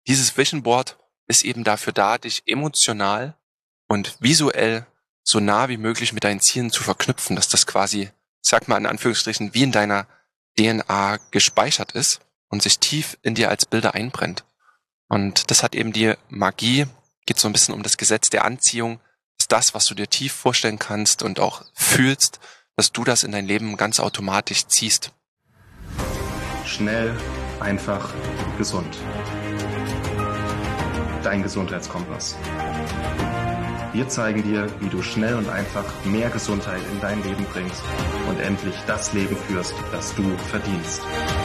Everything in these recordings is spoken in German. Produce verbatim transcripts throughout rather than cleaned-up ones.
dieses Vision Board ist eben dafür da, dich emotional und visuell so nah wie möglich mit deinen Zielen zu verknüpfen, dass das quasi, sag mal in Anführungsstrichen, wie in deiner D N A gespeichert ist und sich tief in dir als Bilder einbrennt. Und das hat eben die Magie, geht so ein bisschen um das Gesetz der Anziehung, ist das, was du dir tief vorstellen kannst und auch fühlst, dass du das in dein Leben ganz automatisch ziehst. Schnell, einfach, gesund. Dein Gesundheitskompass. Wir zeigen dir, wie du schnell und einfach mehr Gesundheit in dein Leben bringst und endlich das Leben führst, das du verdienst.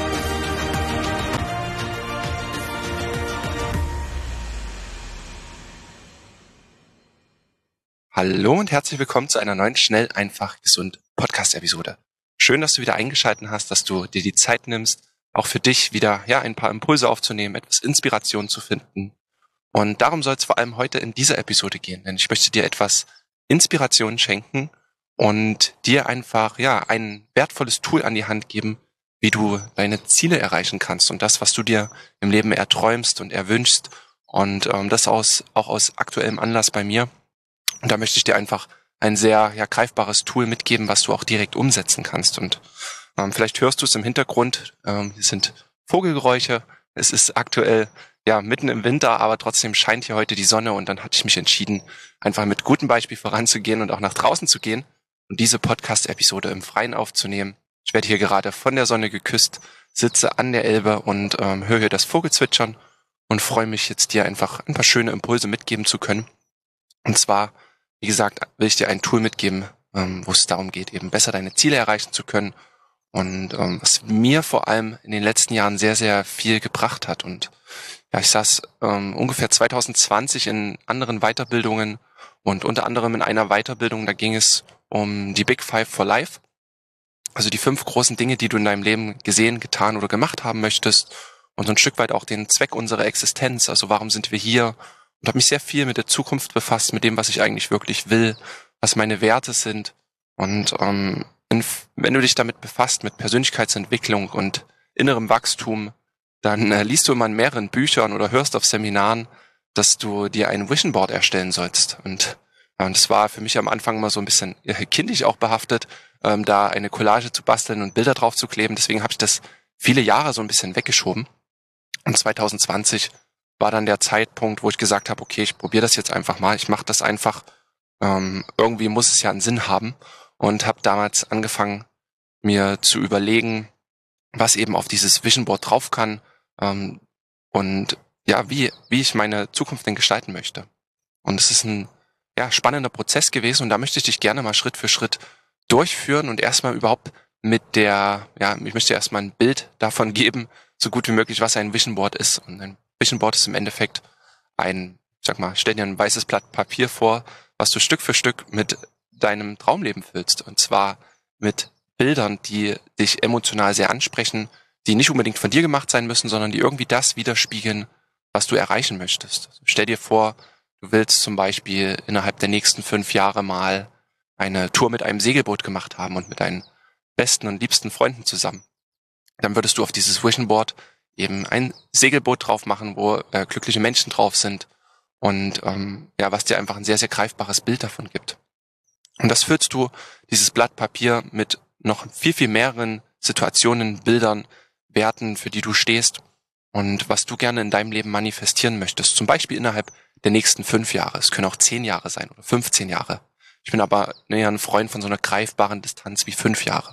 Hallo und herzlich willkommen zu einer neuen Schnell, einfach, gesund Podcast-Episode. Schön, dass du wieder eingeschaltet hast, dass du dir die Zeit nimmst, auch für dich wieder ja ein paar Impulse aufzunehmen, etwas Inspiration zu finden. Und darum soll es vor allem heute in dieser Episode gehen, denn ich möchte dir etwas Inspiration schenken und dir einfach ja ein wertvolles Tool an die Hand geben, wie du deine Ziele erreichen kannst und das, was du dir im Leben erträumst und erwünschst. Und ähm, das aus auch aus aktuellem Anlass bei mir. Und da möchte ich dir einfach ein sehr ja, greifbares Tool mitgeben, was du auch direkt umsetzen kannst. Und ähm, vielleicht hörst du es im Hintergrund. Ähm, hier sind Vogelgeräusche. Es ist aktuell ja mitten im Winter, aber trotzdem scheint hier heute die Sonne. Und dann hatte ich mich entschieden, einfach mit gutem Beispiel voranzugehen und auch nach draußen zu gehen und diese Podcast-Episode im Freien aufzunehmen. Ich werde hier gerade von der Sonne geküsst, sitze an der Elbe und ähm, höre hier das Vogelzwitschern und freue mich jetzt dir einfach ein paar schöne Impulse mitgeben zu können. Und zwar, wie gesagt, will ich dir ein Tool mitgeben, ähm, wo es darum geht, eben besser deine Ziele erreichen zu können. Und ähm, was mir vor allem in den letzten Jahren sehr, sehr viel gebracht hat. Und ja, ich saß ähm, ungefähr zwanzig zwanzig in anderen Weiterbildungen und unter anderem in einer Weiterbildung, da ging es um die Big Five for Life. Also die fünf großen Dinge, die du in deinem Leben gesehen, getan oder gemacht haben möchtest. Und so ein Stück weit auch den Zweck unserer Existenz. Also warum sind wir hier? Und habe mich sehr viel mit der Zukunft befasst, mit dem, was ich eigentlich wirklich will, was meine Werte sind. Und ähm, wenn du dich damit befasst, mit Persönlichkeitsentwicklung und innerem Wachstum, dann äh, liest du immer in mehreren Büchern oder hörst auf Seminaren, dass du dir ein Vision Board erstellen sollst. Und, ja, und das war für mich am Anfang mal so ein bisschen äh, kindlich auch behaftet, ähm, da eine Collage zu basteln und Bilder drauf zu kleben. Deswegen habe ich das viele Jahre so ein bisschen weggeschoben. Und zwanzig zwanzig war dann der Zeitpunkt, wo ich gesagt habe, okay, ich probiere das jetzt einfach mal. Ich mache das einfach. Ähm, irgendwie muss es ja einen Sinn haben. Und habe damals angefangen, mir zu überlegen, was eben auf dieses Vision Board drauf kann ähm, und ja, wie wie ich meine Zukunft denn gestalten möchte. Und es ist ein ja spannender Prozess gewesen und da möchte ich dich gerne mal Schritt für Schritt durchführen und erstmal überhaupt mit der, ja, ich möchte erstmal ein Bild davon geben, so gut wie möglich, was ein Vision Board ist. Und ein Vision Board ist im Endeffekt ein, sag mal, stell dir ein weißes Blatt Papier vor, was du Stück für Stück mit deinem Traumleben füllst. Und zwar mit Bildern, die dich emotional sehr ansprechen, die nicht unbedingt von dir gemacht sein müssen, sondern die irgendwie das widerspiegeln, was du erreichen möchtest. Also stell dir vor, du willst zum Beispiel innerhalb der nächsten fünf Jahre mal eine Tour mit einem Segelboot gemacht haben und mit deinen besten und liebsten Freunden zusammen. Dann würdest du auf dieses Vision Board eben ein Segelboot drauf machen, wo äh, glückliche Menschen drauf sind und ähm, ja, was dir einfach ein sehr, sehr greifbares Bild davon gibt. Und das füllst du, dieses Blatt Papier, mit noch viel, viel mehreren Situationen, Bildern, Werten, für die du stehst und was du gerne in deinem Leben manifestieren möchtest. Zum Beispiel innerhalb der nächsten fünf Jahre. Es können auch zehn Jahre sein oder fünfzehn Jahre. Ich bin aber näher ein Freund von so einer greifbaren Distanz wie fünf Jahre.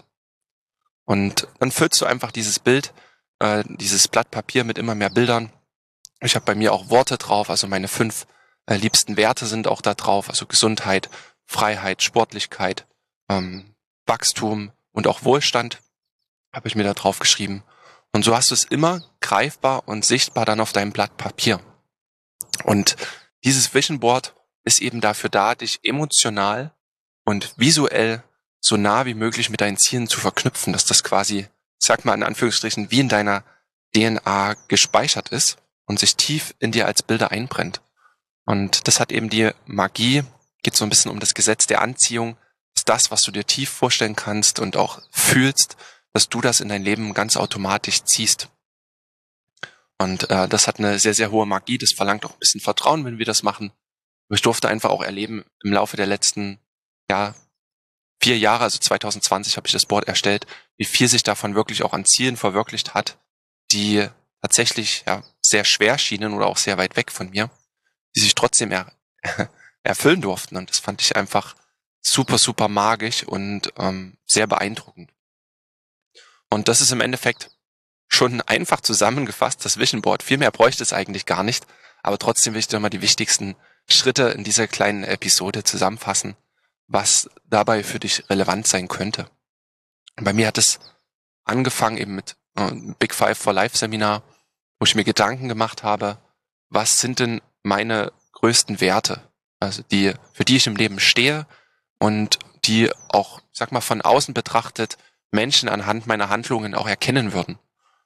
Und dann füllst du einfach dieses Bild, äh, dieses Blatt Papier mit immer mehr Bildern. Ich habe bei mir auch Worte drauf, also meine fünf äh, liebsten Werte sind auch da drauf, also Gesundheit, Freiheit, Sportlichkeit, ähm, Wachstum und auch Wohlstand habe ich mir da drauf geschrieben. Und so hast du es immer greifbar und sichtbar dann auf deinem Blatt Papier. Und dieses Vision Board ist eben dafür da, dich emotional und visuell so nah wie möglich mit deinen Zielen zu verknüpfen, dass das quasi, sag mal in Anführungsstrichen, wie in deiner D N A gespeichert ist und sich tief in dir als Bilder einbrennt. Und das hat eben die Magie, geht so ein bisschen um das Gesetz der Anziehung, ist das, was du dir tief vorstellen kannst und auch fühlst, dass du das in dein Leben ganz automatisch ziehst. Und äh, das hat eine sehr, sehr hohe Magie. Das verlangt auch ein bisschen Vertrauen, wenn wir das machen. Ich durfte einfach auch erleben, im Laufe der letzten ja, vier Jahre, also zwanzig zwanzig habe ich das Board erstellt, wie viel sich davon wirklich auch an Zielen verwirklicht hat, die tatsächlich ja sehr schwer schienen oder auch sehr weit weg von mir, die sich trotzdem er erfüllen durften. Und das fand ich einfach super, super magisch und ähm, sehr beeindruckend. Und das ist im Endeffekt schon einfach zusammengefasst, das Vision Board. Viel mehr bräuchte es eigentlich gar nicht, aber trotzdem will ich dir mal die wichtigsten Schritte in dieser kleinen Episode zusammenfassen, was dabei für dich relevant sein könnte. Bei mir hat es angefangen eben mit äh, Big Five for Life Seminar, wo ich mir Gedanken gemacht habe, was sind denn meine größten Werte, also die, für die ich im Leben stehe und die auch, sag mal, von außen betrachtet Menschen anhand meiner Handlungen auch erkennen würden.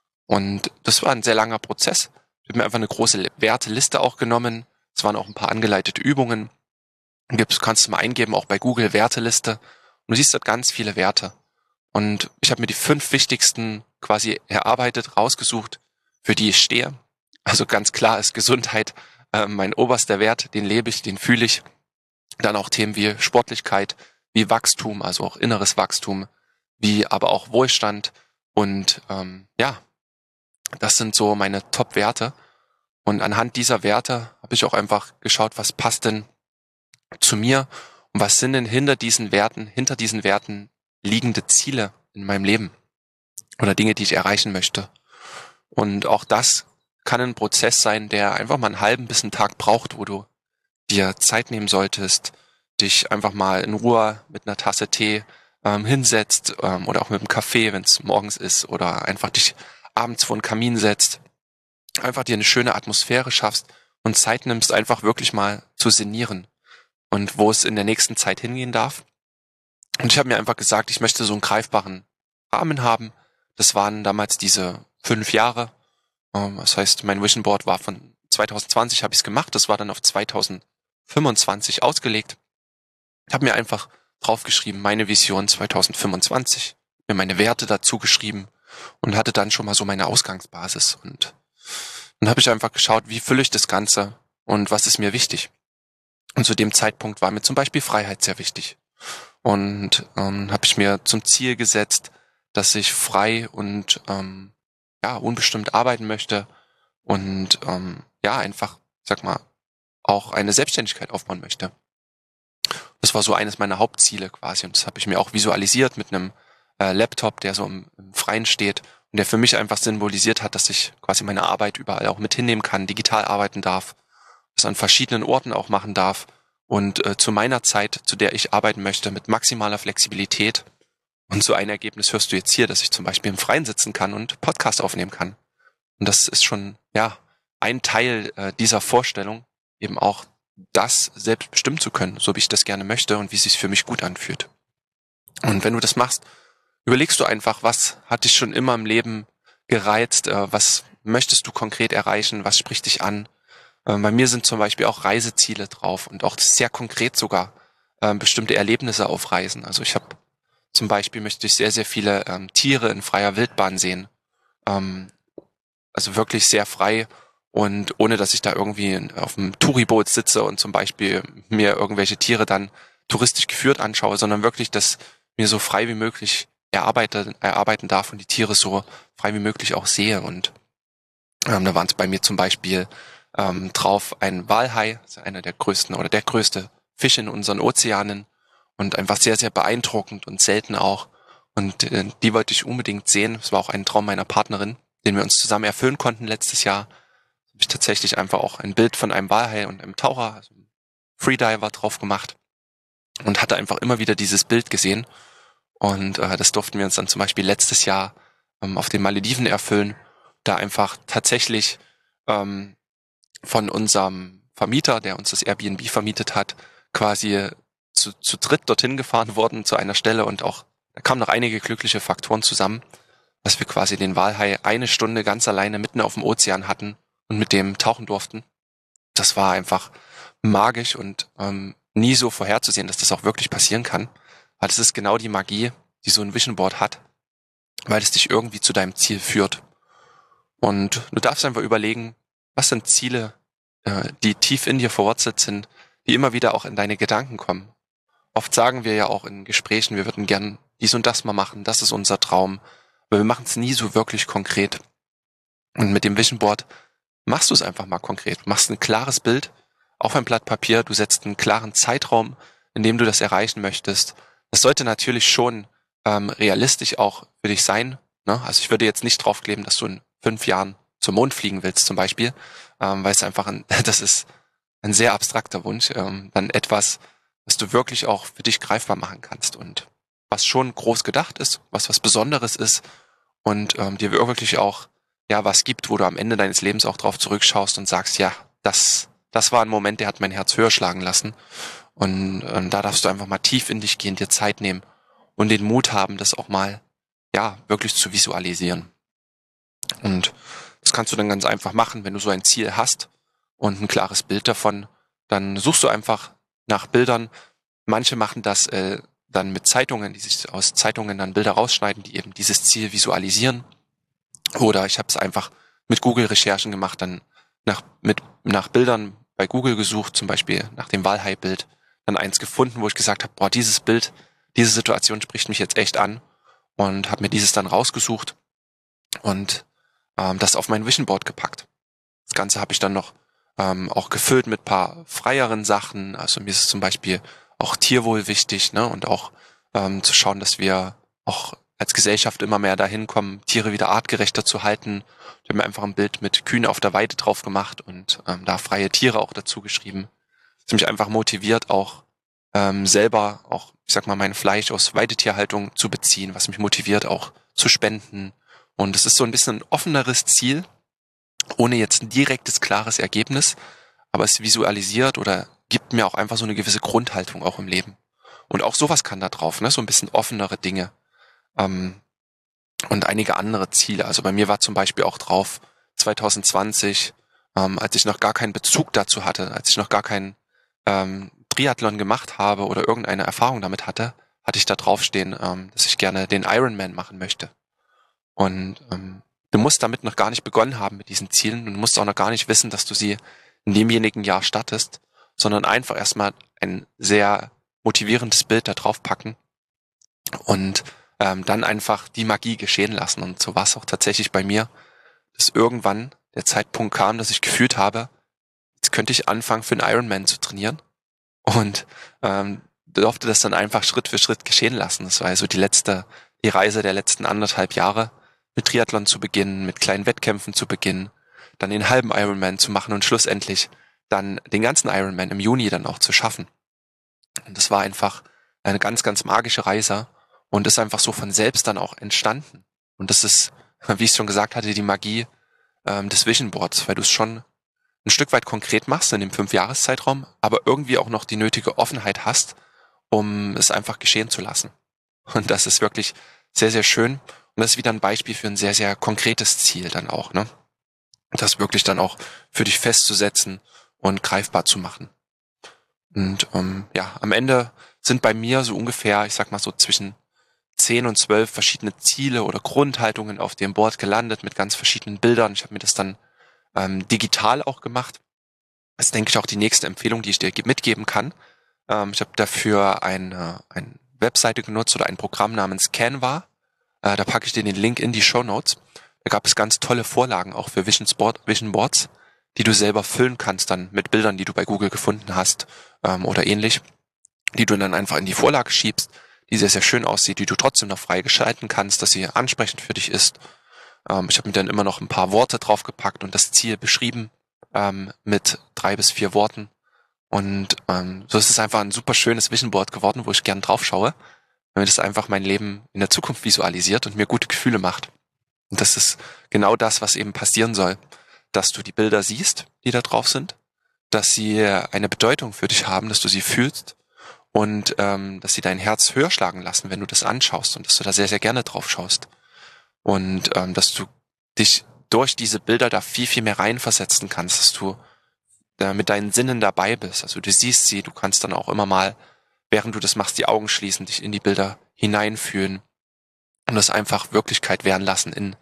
Und das war ein sehr langer Prozess. Ich habe mir einfach eine große Werteliste auch genommen. Es waren auch ein paar angeleitete Übungen. Gibst, kannst du mal eingeben, auch bei Google Werteliste. Und du siehst dort ganz viele Werte. Und ich habe mir die fünf wichtigsten quasi erarbeitet, rausgesucht, für die ich stehe. Also ganz klar ist Gesundheit äh, mein oberster Wert, den lebe ich, den fühle ich. Dann auch Themen wie Sportlichkeit, wie Wachstum, also auch inneres Wachstum, wie aber auch Wohlstand. Und ähm, ja, das sind so meine Top-Werte. Und anhand dieser Werte habe ich auch einfach geschaut, was passt denn zu mir und was sind denn hinter diesen Werten, hinter diesen Werten liegende Ziele in meinem Leben oder Dinge, die ich erreichen möchte. Und auch das kann ein Prozess sein, der einfach mal einen halben bis einen Tag braucht, wo du dir Zeit nehmen solltest, dich einfach mal in Ruhe mit einer Tasse Tee ähm, hinsetzt ähm, oder auch mit einem Kaffee, wenn es morgens ist, oder einfach dich abends vor den Kamin setzt, einfach dir eine schöne Atmosphäre schaffst und Zeit nimmst, einfach wirklich mal zu sinnieren und wo es in der nächsten Zeit hingehen darf. Und ich habe mir einfach gesagt, ich möchte so einen greifbaren Rahmen haben. Das waren damals diese fünf Jahre. Das heißt, mein Vision Board war von zwanzig zwanzig, habe ich es gemacht. Das war dann auf zwanzig fünfundzwanzig ausgelegt. Ich habe mir einfach draufgeschrieben, meine Vision zwanzig fünfundzwanzig, mir meine Werte dazu geschrieben und hatte dann schon mal so meine Ausgangsbasis. Und dann habe ich einfach geschaut, wie fülle ich das Ganze und was ist mir wichtig. Und zu dem Zeitpunkt war mir zum Beispiel Freiheit sehr wichtig. Und ähm, habe ich mir zum Ziel gesetzt, dass ich frei und ähm, ja unbestimmt arbeiten möchte und ähm, ja einfach, sag mal, auch eine Selbstständigkeit aufbauen möchte. Das war so eines meiner Hauptziele quasi und das habe ich mir auch visualisiert mit einem äh, Laptop, der so im, im Freien steht und der für mich einfach symbolisiert hat, dass ich quasi meine Arbeit überall auch mit hinnehmen kann, digital arbeiten darf, das an verschiedenen Orten auch machen darf und äh, zu meiner Zeit, zu der ich arbeiten möchte, mit maximaler Flexibilität. Und so ein Ergebnis hörst du jetzt hier, dass ich zum Beispiel im Freien sitzen kann und Podcast aufnehmen kann. Und das ist schon, ja, ein Teil äh, dieser Vorstellung, eben auch das selbst bestimmen zu können, so wie ich das gerne möchte und wie es sich für mich gut anfühlt. Und wenn du das machst, überlegst du einfach, was hat dich schon immer im Leben gereizt, äh, was möchtest du konkret erreichen, was spricht dich an. Äh, bei mir sind zum Beispiel auch Reiseziele drauf und auch sehr konkret sogar äh, bestimmte Erlebnisse auf Reisen. Also ich habe zum Beispiel möchte ich sehr, sehr viele ähm, Tiere in freier Wildbahn sehen. Ähm, also wirklich sehr frei und ohne, dass ich da irgendwie auf einem Touriboot sitze und zum Beispiel mir irgendwelche Tiere dann touristisch geführt anschaue, sondern wirklich, dass mir so frei wie möglich erarbeiten, erarbeiten darf und die Tiere so frei wie möglich auch sehe. Und ähm, da waren es bei mir zum Beispiel ähm, drauf ein Walhai, also einer der größten oder der größte Fisch in unseren Ozeanen. Und einfach sehr, sehr beeindruckend und selten auch. Und äh, die wollte ich unbedingt sehen. Es war auch ein Traum meiner Partnerin, den wir uns zusammen erfüllen konnten letztes Jahr. Da habe ich tatsächlich einfach auch ein Bild von einem Walhai und einem Taucher, also einem Freediver drauf gemacht. Und hatte einfach immer wieder dieses Bild gesehen. Und äh, das durften wir uns dann zum Beispiel letztes Jahr ähm, auf den Malediven erfüllen. Da einfach tatsächlich ähm, von unserem Vermieter, der uns das Airbnb vermietet hat, quasi Zu, zu dritt dorthin gefahren worden zu einer Stelle und auch, da kamen noch einige glückliche Faktoren zusammen, dass wir quasi den Walhai eine Stunde ganz alleine mitten auf dem Ozean hatten und mit dem tauchen durften. Das war einfach magisch und ähm, nie so vorherzusehen, dass das auch wirklich passieren kann, weil das ist genau die Magie, die so ein Vision Board hat, weil es dich irgendwie zu deinem Ziel führt. Und du darfst einfach überlegen, was sind Ziele, äh, die tief in dir verwurzelt sind, die immer wieder auch in deine Gedanken kommen. Oft sagen wir ja auch in Gesprächen, wir würden gern dies und das mal machen, das ist unser Traum, aber wir machen es nie so wirklich konkret. Und mit dem Vision Board machst du es einfach mal konkret. Du machst ein klares Bild auf ein Blatt Papier, du setzt einen klaren Zeitraum, in dem du das erreichen möchtest. Das sollte natürlich schon ähm, realistisch auch für dich sein. Ne? Also ich würde jetzt nicht draufkleben, dass du in fünf Jahren zum Mond fliegen willst zum Beispiel, ähm, weil es einfach ein, das ist ein sehr abstrakter Wunsch. Ähm, dann etwas, was du wirklich auch für dich greifbar machen kannst und was schon groß gedacht ist, was was Besonderes ist und ähm, dir wirklich auch ja was gibt, wo du am Ende deines Lebens auch drauf zurückschaust und sagst, ja, das das war ein Moment, der hat mein Herz höher schlagen lassen. Und ähm, da darfst du einfach mal tief in dich gehen, dir Zeit nehmen und den Mut haben, das auch mal ja wirklich zu visualisieren. Und das kannst du dann ganz einfach machen, wenn du so ein Ziel hast und ein klares Bild davon, dann suchst du einfach nach Bildern. Manche machen das äh, dann mit Zeitungen, die sich aus Zeitungen dann Bilder rausschneiden, die eben dieses Ziel visualisieren. Oder ich habe es einfach mit Google-Recherchen gemacht, dann nach mit nach Bildern bei Google gesucht, zum Beispiel nach dem Walhai-Bild, dann eins gefunden, wo ich gesagt habe, boah, dieses Bild, diese Situation spricht mich jetzt echt an und habe mir dieses dann rausgesucht und ähm, das auf mein Vision Board gepackt. Das Ganze habe ich dann noch ähm, auch gefüllt mit paar freieren Sachen. Also mir ist zum Beispiel auch Tierwohl wichtig, ne, und auch ähm, zu schauen, dass wir auch als Gesellschaft immer mehr dahin kommen, Tiere wieder artgerechter zu halten. Ich habe mir einfach ein Bild mit Kühen auf der Weide drauf gemacht und ähm, da freie Tiere auch dazu geschrieben. Das mich einfach motiviert, auch ähm, selber auch, ich sag mal, mein Fleisch aus Weidetierhaltung zu beziehen, was mich motiviert, auch zu spenden. Und es ist so ein bisschen ein offeneres Ziel, ohne jetzt ein direktes, klares Ergebnis, aber es visualisiert oder gibt mir auch einfach so eine gewisse Grundhaltung auch im Leben. Und auch sowas kann da drauf, ne? So ein bisschen offenere Dinge. Ähm, und einige andere Ziele. Also bei mir war zum Beispiel auch drauf zwanzig zwanzig, ähm, als ich noch gar keinen Bezug dazu hatte, als ich noch gar keinen ähm, Triathlon gemacht habe oder irgendeine Erfahrung damit hatte, hatte ich da draufstehen, ähm, dass ich gerne den Ironman machen möchte. Und ähm, du musst damit noch gar nicht begonnen haben mit diesen Zielen und du musst auch noch gar nicht wissen, dass du sie in demjenigen Jahr startest, sondern einfach erstmal ein sehr motivierendes Bild da drauf packen und ähm, dann einfach die Magie geschehen lassen. Und so war es auch tatsächlich bei mir, dass irgendwann der Zeitpunkt kam, dass ich gefühlt habe, jetzt könnte ich anfangen, für einen Ironman zu trainieren. Und ähm, durfte das dann einfach Schritt für Schritt geschehen lassen. Das war also die letzte, die Reise der letzten anderthalb Jahre, mit Triathlon zu beginnen, mit kleinen Wettkämpfen zu beginnen, dann den halben Ironman zu machen und schlussendlich dann den ganzen Ironman im Juni dann auch zu schaffen. Und das war einfach eine ganz, ganz magische Reise und ist einfach so von selbst dann auch entstanden. Und das ist, wie ich schon gesagt hatte, die Magie ähm, des Vision Boards, weil du es schon ein Stück weit konkret machst in dem Fünf-Jahres-Zeitraum, aber irgendwie auch noch die nötige Offenheit hast, um es einfach geschehen zu lassen. Und das ist wirklich sehr, sehr schön. Und das ist wieder ein Beispiel für ein sehr, sehr konkretes Ziel dann auch, ne? Das wirklich dann auch für dich festzusetzen und greifbar zu machen. Und ähm, ja, am Ende sind bei mir so ungefähr, ich sag mal so zwischen zehn und zwölf verschiedene Ziele oder Grundhaltungen auf dem Board gelandet mit ganz verschiedenen Bildern. Ich habe mir das dann ähm, digital auch gemacht. Das ist, denke ich, auch die nächste Empfehlung, die ich dir mitgeben kann. Ähm, ich habe dafür eine, eine Webseite genutzt oder ein Programm namens Canva. Äh, da packe ich dir den Link in die Shownotes. Da gab es ganz tolle Vorlagen auch für Vision, Sport, Vision Boards, die du selber füllen kannst dann mit Bildern, die du bei Google gefunden hast ähm, oder ähnlich, die du dann einfach in die Vorlage schiebst, die sehr, sehr schön aussieht, die du trotzdem noch frei gestalten kannst, dass sie ansprechend für dich ist. Ähm, ich habe mir dann immer noch ein paar Worte draufgepackt und das Ziel beschrieben ähm, mit drei bis vier Worten. Und ähm, so ist es einfach ein super schönes Vision Board geworden, wo ich gern drauf schaue, weil das einfach mein Leben in der Zukunft visualisiert und mir gute Gefühle macht. Und das ist genau das, was eben passieren soll, dass du die Bilder siehst, die da drauf sind, dass sie eine Bedeutung für dich haben, dass du sie fühlst und ähm, dass sie dein Herz höher schlagen lassen, wenn du das anschaust und dass du da sehr, sehr gerne drauf schaust. Und ähm, dass du dich durch diese Bilder da viel, viel mehr reinversetzen kannst, dass du äh, mit deinen Sinnen dabei bist. Also du siehst sie, du kannst dann auch immer mal, während du das machst, die Augen schließen, dich in die Bilder hineinfühlen und das einfach Wirklichkeit werden lassen in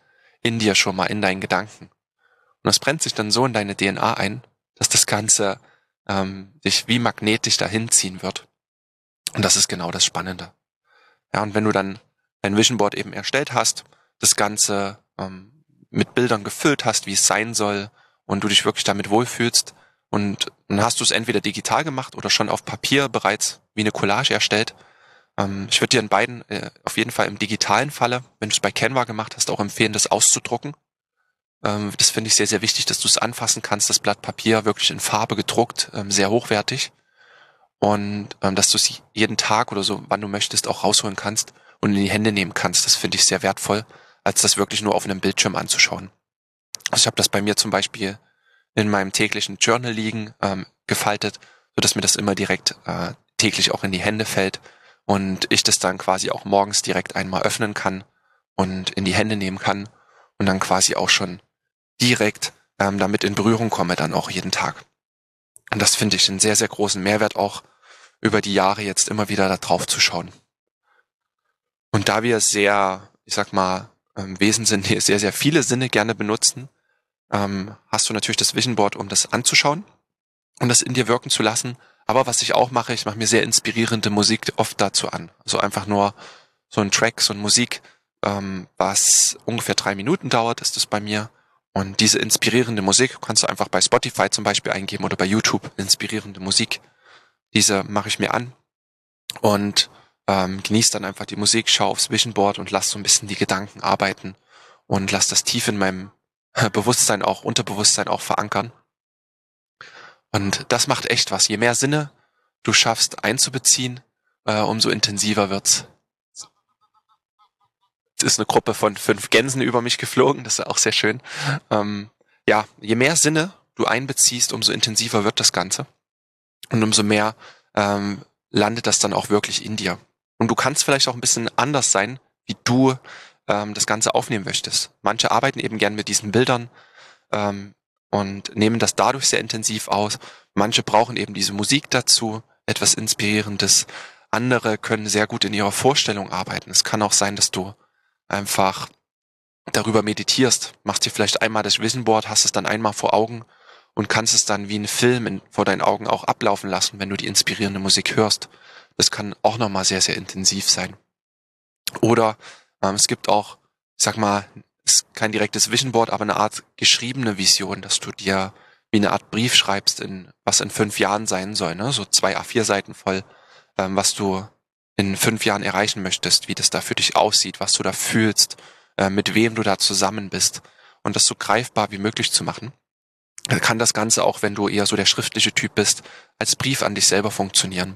in dir schon mal, in deinen Gedanken. Und das brennt sich dann so in deine D N A ein, dass das Ganze ähm, dich wie magnetisch dahin ziehen wird. Und das ist genau das Spannende. Ja, und wenn du dann dein Vision Board eben erstellt hast, das Ganze ähm, mit Bildern gefüllt hast, wie es sein soll, und du dich wirklich damit wohlfühlst, und dann hast du es entweder digital gemacht oder schon auf Papier bereits wie eine Collage erstellt. Ähm, ich würde dir in beiden, äh, auf jeden Fall im digitalen Falle, wenn du es bei Canva gemacht hast, auch empfehlen, das auszudrucken. Ähm, das finde ich sehr, sehr wichtig, dass du es anfassen kannst, das Blatt Papier wirklich in Farbe gedruckt, ähm, sehr hochwertig. Und ähm, dass du es jeden Tag oder so, wann du möchtest, auch rausholen kannst und in die Hände nehmen kannst. Das finde ich sehr wertvoll, als das wirklich nur auf einem Bildschirm anzuschauen. Also ich habe das bei mir zum Beispiel in meinem täglichen Journal liegen, ähm, gefaltet, sodass mir das immer direkt äh, täglich auch in die Hände fällt und ich das dann quasi auch morgens direkt einmal öffnen kann und in die Hände nehmen kann und dann quasi auch schon direkt ähm, damit in Berührung komme, dann auch jeden Tag. Und das finde ich einen sehr, sehr großen Mehrwert, auch über die Jahre jetzt immer wieder da drauf zu schauen. Und da wir sehr, ich sag mal, im Wesen sind, hier sehr, sehr viele Sinne gerne benutzen, ähm, hast du natürlich das Vision Board, um das anzuschauen und das in dir wirken zu lassen. Aber was ich auch mache, ich mache mir sehr inspirierende Musik oft dazu an. Also einfach nur so ein Track, so ein Musik, ähm, was ungefähr drei Minuten dauert, ist das bei mir. Und diese inspirierende Musik kannst du einfach bei Spotify zum Beispiel eingeben oder bei YouTube, inspirierende Musik. Diese mache ich mir an und ähm, genieße dann einfach die Musik, schau aufs Vision Board und lass so ein bisschen die Gedanken arbeiten und lass das tief in meinem Bewusstsein auch, Unterbewusstsein auch verankern. Und das macht echt was. Je mehr Sinne du schaffst einzubeziehen, äh, umso intensiver wird's. Es ist eine Gruppe von fünf Gänsen über mich geflogen, das ist auch sehr schön. Ähm, ja, je mehr Sinne du einbeziehst, umso intensiver wird das Ganze. Und umso mehr ähm, landet das dann auch wirklich in dir. Und du kannst vielleicht auch ein bisschen anders sein, wie du ähm, das Ganze aufnehmen möchtest. Manche arbeiten eben gern mit diesen Bildern ähm, und nehmen das dadurch sehr intensiv aus. Manche brauchen eben diese Musik dazu, etwas Inspirierendes. Andere können sehr gut in ihrer Vorstellung arbeiten. Es kann auch sein, dass du einfach darüber meditierst, machst dir vielleicht einmal das Vision Board, hast es dann einmal vor Augen und kannst es dann wie ein Film in, vor deinen Augen auch ablaufen lassen, wenn du die inspirierende Musik hörst. Das kann auch nochmal sehr, sehr intensiv sein. Oder ähm, es gibt auch, ich sag mal, es ist kein direktes Vision Board, aber eine Art geschriebene Vision, dass du dir wie eine Art Brief schreibst, in was in fünf Jahren sein soll, ne? So zwei A vier Seiten voll, ähm, was du in fünf Jahren erreichen möchtest, wie das da für dich aussieht, was du da fühlst, äh, mit wem du da zusammen bist und das so greifbar wie möglich zu machen. Dann kann das Ganze auch, wenn du eher so der schriftliche Typ bist, als Brief an dich selber funktionieren.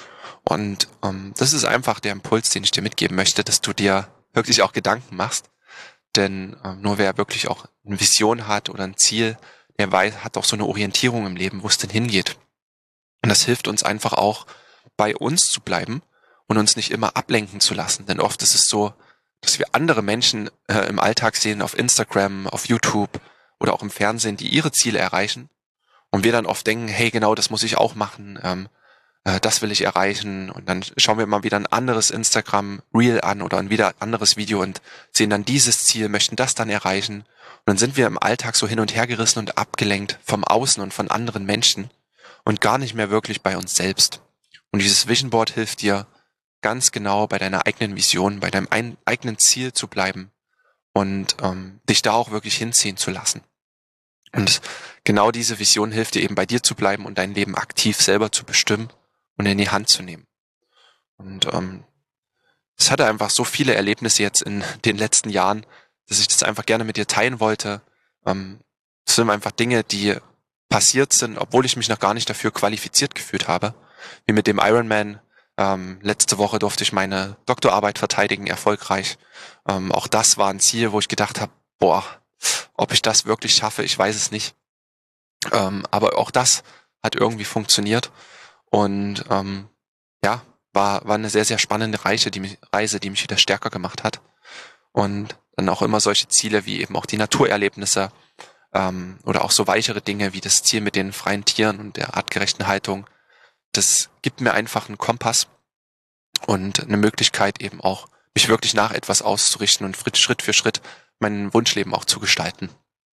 Und ähm, das ist einfach der Impuls, den ich dir mitgeben möchte, dass du dir wirklich auch Gedanken machst. Denn ähm, nur wer wirklich auch eine Vision hat oder ein Ziel, der weiß, hat auch so eine Orientierung im Leben, wo es denn hingeht. Und das hilft uns einfach auch, bei uns zu bleiben und uns nicht immer ablenken zu lassen. Denn oft ist es so, dass wir andere Menschen äh, im Alltag sehen, auf Instagram, auf YouTube oder auch im Fernsehen, die ihre Ziele erreichen. Und wir dann oft denken, hey, genau, das muss ich auch machen, ähm, äh, das will ich erreichen. Und dann schauen wir mal wieder ein anderes Instagram-Reel an oder ein wieder anderes Video und sehen dann dieses Ziel, möchten das dann erreichen. Und dann sind wir im Alltag so hin und her gerissen und abgelenkt vom Außen und von anderen Menschen und gar nicht mehr wirklich bei uns selbst. Und dieses Vision Board hilft dir, ganz genau bei deiner eigenen Vision, bei deinem ein, eigenen Ziel zu bleiben und ähm, dich da auch wirklich hinziehen zu lassen. Und genau diese Vision hilft dir eben, bei dir zu bleiben und dein Leben aktiv selber zu bestimmen und in die Hand zu nehmen. Und ähm, es hatte einfach so viele Erlebnisse jetzt in den letzten Jahren, dass ich das einfach gerne mit dir teilen wollte. Ähm, es sind einfach Dinge, die passiert sind, obwohl ich mich noch gar nicht dafür qualifiziert gefühlt habe. Wie mit dem Ironman. Ähm, letzte Woche durfte ich meine Doktorarbeit verteidigen, erfolgreich. Ähm, auch das war ein Ziel, wo ich gedacht habe, boah, ob ich das wirklich schaffe, ich weiß es nicht. Ähm, aber auch das hat irgendwie funktioniert. Und ähm, ja, war war eine sehr, sehr spannende Reise, die mich, Reise, die mich wieder stärker gemacht hat. Und dann auch immer solche Ziele wie eben auch die Naturerlebnisse ähm, oder auch so weichere Dinge wie das Ziel mit den freien Tieren und der artgerechten Haltung. Das gibt mir einfach einen Kompass und eine Möglichkeit eben auch, mich wirklich nach etwas auszurichten und Schritt für Schritt mein Wunschleben auch zu gestalten.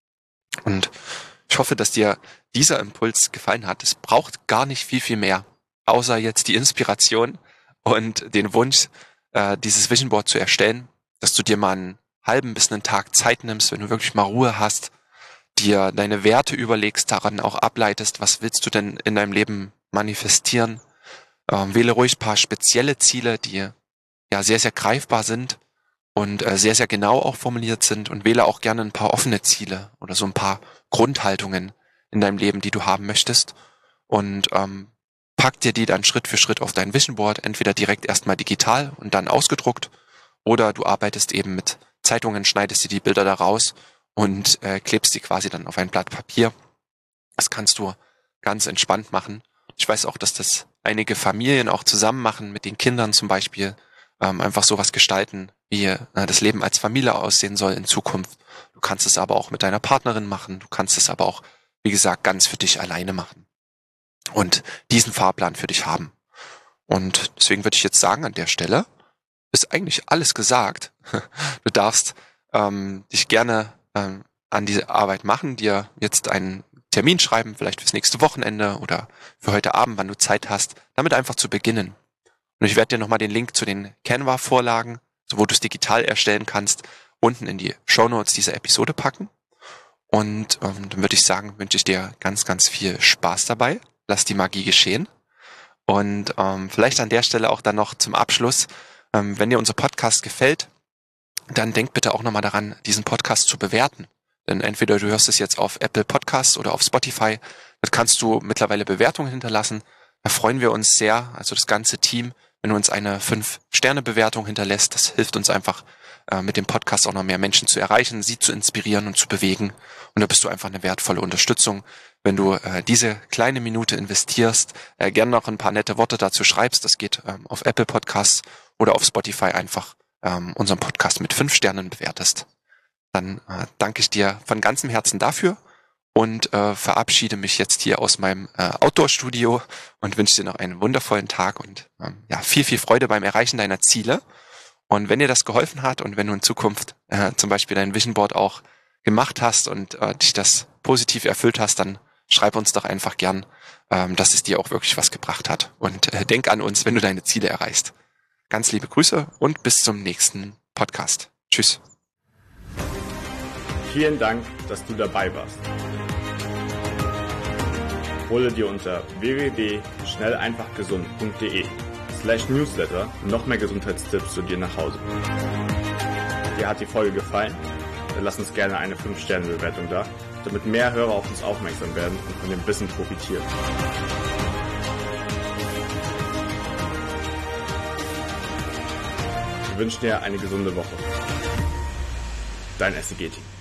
Und ich hoffe, dass dir dieser Impuls gefallen hat. Es braucht gar nicht viel, viel mehr, außer jetzt die Inspiration und den Wunsch, äh, dieses Vision Board zu erstellen, dass du dir mal einen halben bis einen Tag Zeit nimmst, wenn du wirklich mal Ruhe hast, dir deine Werte überlegst, daran auch ableitest, was willst du denn in deinem Leben manifestieren. Ähm, wähle ruhig ein paar spezielle Ziele, die ja sehr, sehr greifbar sind und äh, sehr, sehr genau auch formuliert sind, und wähle auch gerne ein paar offene Ziele oder so ein paar Grundhaltungen in deinem Leben, die du haben möchtest, und ähm, pack dir die dann Schritt für Schritt auf dein Vision Board, entweder direkt erstmal digital und dann ausgedruckt, oder du arbeitest eben mit Zeitungen, schneidest dir die Bilder da raus und äh, klebst die quasi dann auf ein Blatt Papier. Das kannst du ganz entspannt machen. Ich weiß auch, dass das einige Familien auch zusammen machen, mit den Kindern zum Beispiel, ähm, einfach sowas gestalten, wie äh, das Leben als Familie aussehen soll in Zukunft. Du kannst es aber auch mit deiner Partnerin machen, du kannst es aber auch, wie gesagt, ganz für dich alleine machen und diesen Fahrplan für dich haben. Und deswegen würde ich jetzt sagen, an der Stelle ist eigentlich alles gesagt. Du darfst ähm, dich gerne ähm, an diese Arbeit machen, dir jetzt einen Termin schreiben, vielleicht fürs nächste Wochenende oder für heute Abend, wann du Zeit hast, damit einfach zu beginnen. Und ich werde dir nochmal den Link zu den Canva-Vorlagen, so wo du es digital erstellen kannst, unten in die Shownotes dieser Episode packen. Und ähm, dann würde ich sagen, wünsche ich dir ganz, ganz viel Spaß dabei. Lass die Magie geschehen. Und ähm, vielleicht an der Stelle auch dann noch zum Abschluss, ähm, wenn dir unser Podcast gefällt, dann denk bitte auch nochmal daran, diesen Podcast zu bewerten. Denn entweder du hörst es jetzt auf Apple Podcasts oder auf Spotify, da kannst du mittlerweile Bewertungen hinterlassen. Da freuen wir uns sehr, also das ganze Team, wenn du uns eine fünf Sterne Bewertung hinterlässt. Das hilft uns einfach, äh, mit dem Podcast auch noch mehr Menschen zu erreichen, sie zu inspirieren und zu bewegen. Und da bist du einfach eine wertvolle Unterstützung. Wenn du äh, diese kleine Minute investierst, äh, gerne noch ein paar nette Worte dazu schreibst, das geht ähm, auf Apple Podcasts oder auf Spotify einfach ähm, unseren Podcast mit fünf Sternen bewertest. Dann äh, danke ich dir von ganzem Herzen dafür und äh, verabschiede mich jetzt hier aus meinem äh, Outdoor-Studio und wünsche dir noch einen wundervollen Tag und ähm, ja viel, viel Freude beim Erreichen deiner Ziele. Und wenn dir das geholfen hat und wenn du in Zukunft äh, zum Beispiel dein Vision Board auch gemacht hast und äh, dich das positiv erfüllt hast, dann schreib uns doch einfach gern, ähm, dass es dir auch wirklich was gebracht hat. Und äh, denk an uns, wenn du deine Ziele erreichst. Ganz liebe Grüße und bis zum nächsten Podcast. Tschüss. Vielen Dank, dass du dabei warst. Hole dir unter w w w punkt schnell einfach gesund punkt de slash newsletter noch mehr Gesundheitstipps zu dir nach Hause. Dir hat die Folge gefallen? Dann lass uns gerne eine fünf Sterne Bewertung da, damit mehr Hörer auf uns aufmerksam werden und von dem Wissen profitieren. Wir wünschen dir eine gesunde Woche. Dein S C G-Team.